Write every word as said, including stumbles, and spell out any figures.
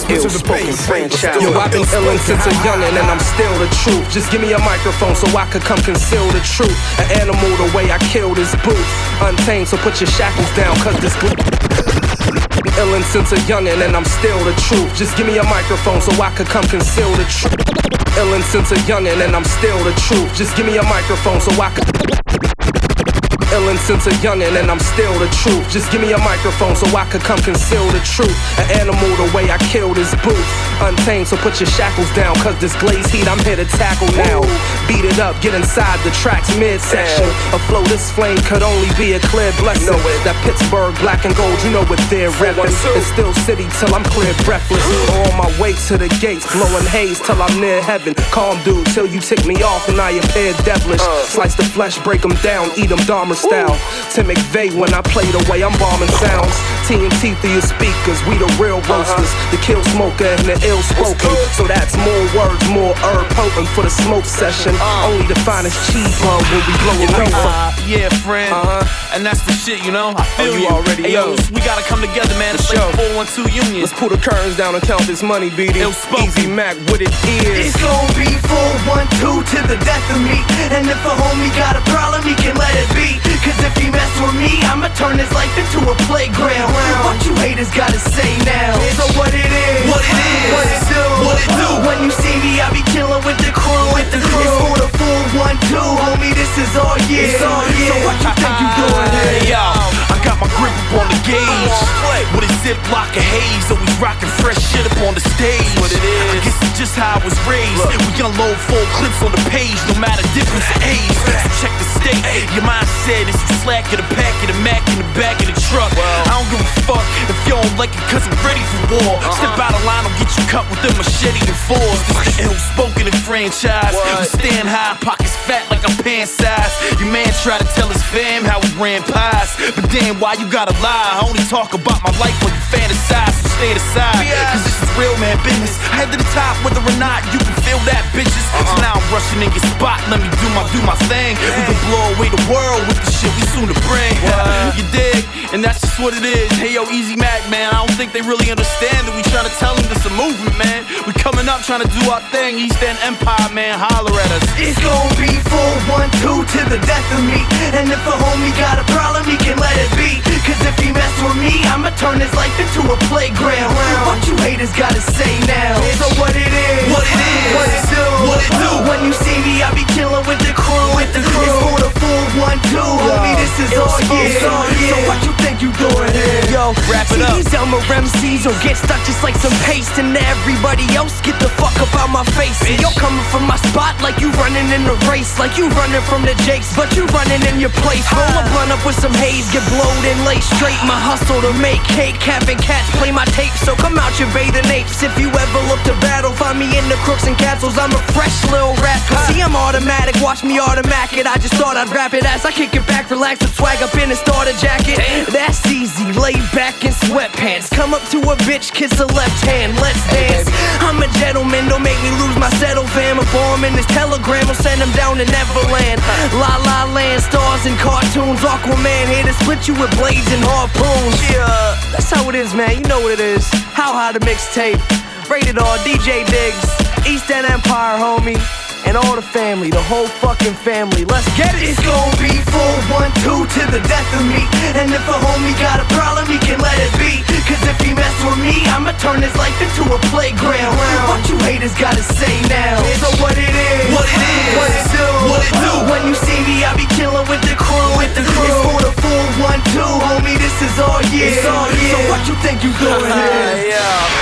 ill spoken franchise. Yo, I've been illin' since a youngin' and I'm still the truth. Just give me a microphone so I could come conceal the truth. An animal the way I kill this booth. Untamed, so put your shackles down, cause this glue. Illin' since a youngin' and I'm still the truth. Just give me a microphone so I could come conceal the truth. Illin' since a youngin' and I'm still the truth. Just give me a microphone so I could. Illin' since a youngin' and I'm still the truth. Just give me a microphone so I could come conceal the truth. An animal the way I kill this booth. Untamed, so put your shackles down, cause this glaze heat I'm here to tackle now. Beat it up, get inside the track's midsection. A flow this flame could only be a clear blessing. That Pittsburgh black and gold, you know what they're reppin'. It's still city till I'm clear breathless. On my way to the gates, blowing haze till I'm near heaven. Calm dude till you tick me off and I appear devilish. Slice the flesh, break them down, eat them Dahmer style. Tim McVeigh when I play the way I'm bombing sounds. T N T through your speakers, we the real roasters. The kill smoker and the ill spoken. So that's more words, more herb potent for the smoke session. Only the finest cheese bug when we blow it up. Uh, yeah, friend, uh-huh. And that's the shit, you know. I feel oh, you. you already hey, know. Yo, we gotta come together, man. It's like four one two Union. Let's pull the curtains down and count this money, B D. Easy Mac, what it is. It's gon' be four one two to the death of me. And if a homie got a problem, he can let it be. Cause if he mess with me, I'ma turn his life into a playground. What you haters gotta say now? So what it is, what it is, what it do, what it do. When you see me, I be chillin' with the crew, with the crew. It's for the four one two, homie, this is all year. It's all year. So what you think you doing here? Yo, I got my grip up on the gauge with a ziplock of haze, always rockin' fresh shit up on the stage. What it is. I guess it's just how I was raised. Look. We gonna load full clips on the page, no matter difference of age. So check the state. Your mindset is you slack in the pack of the Mac in the back of the truck. Well, I don't give a fuck if you don't like it, cause I'm ready for war. Uh-huh. Step out of line, I'll get you cut with a machete and force. This the ill spoken in franchise. What? We stand high, pockets fat like I'm pants size. Your man try to tell his fam how we ran pies, but damn, why you gotta lie? I only talk about my life when you fantasize, so stay aside. Yeah. Cause this is real man business. Head to the top, whether or not you can feel that, bitches. Uh-huh. So now I'm rushing in your spot, let me do my do my thing. Yeah. We can blow away the world with the shit we soon to bring. You dig? And that's just what it is. Hey yo, Easy Mac, man, I don't think they really understand that we trying to tell them this a movement, man. We coming up trying to do our thing. East End Empire, man, holler at us. It's gon' be four one two to the death of me. And if a homie got a problem, he can let it be. Cause if he mess with me, I'ma turn his life into a playground. What you haters gotta say now? So what it is, what it is, what it do, what it do. When you see me, I be chillin' with the crew, with the crew. It's for the four one two, homie, this is all year. So what you think you doing here? Yo, wrap it see, up. These Elmer M Cs will get stuck just like some paste. And everybody else get the fuck up out my face. See, you're coming from my spot like you running in a race. Like you running from the Jakes, but you running in your place. Roll a blunt up with some haze, get blowed and lay straight. My hustle to make cake, capping cats, play my tape. So come out your bathing apes. If you ever look to battle, find me in the crooks and castles. I'm a fresh little rat. See, I'm automatic, watch me automatic it. I just thought I'd rap it as I kick it back, relax and swag up in a starter jacket. That's easy, lay back in sweatpants. Come up to a bitch, kiss her left hand, let's dance. I'm a gentleman, don't make me lose my settle fam. A bomb in this telegram, will send him down to Neverland. La La Land, stars and cartoons. Aquaman here to split you with blades and harpoons. Yeah, that's how it is, man, you know what it is. How high the mixtape, rated R, D J Diggs, East End Empire, homie. And all the family, the whole fucking family, let's get it! It's gon' be four one two to the death of me. And if a homie got a problem, he can let it be. Cause if he mess with me, I'ma turn his life into a playground. What you haters gotta say now? So what it is, what it is, what it do, what it do. When you see me, I be chillin' with the crew, with the crew. It's for the four one two, homie, this is all year. It's all year. So what you think you doing here? Yeah.